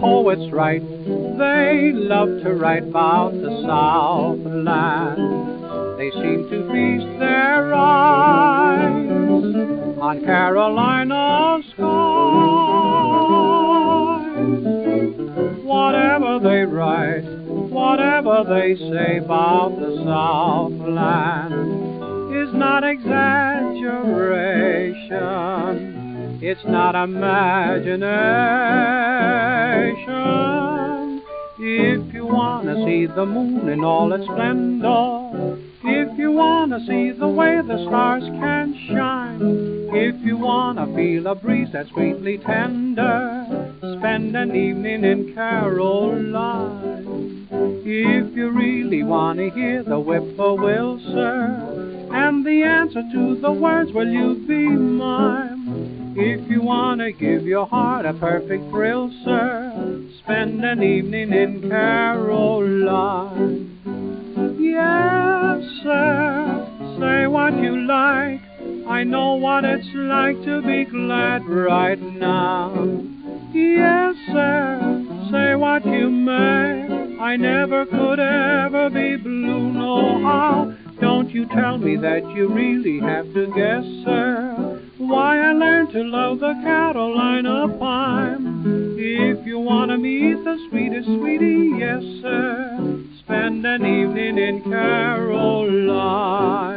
poets write. They love to write about the Southland. They seem to feast their eyes on Carolina skies. Whatever they write, whatever they say about the Southland is not exaggeration. It's not imagination. If you want to see the moon in all its splendor, if you want to see the way the stars can shine, if you want to feel a breeze that's sweetly tender, spend an evening in Caroline. If you really want to hear the whippoorwill, sir, and the answer to the words, will you be mine? If you want to give your heart a perfect thrill, sir, spend an evening in Caroline. Yes, sir, say what you like. I know what it's like to be glad right now. Yes, sir, say what you may. I never could ever be blue, no how. Don't you tell me that you really have to guess, sir, why I learned to love the Carolina pine. If you want to meet the sweetest sweetie, yes, sir, spend an evening in Caroline.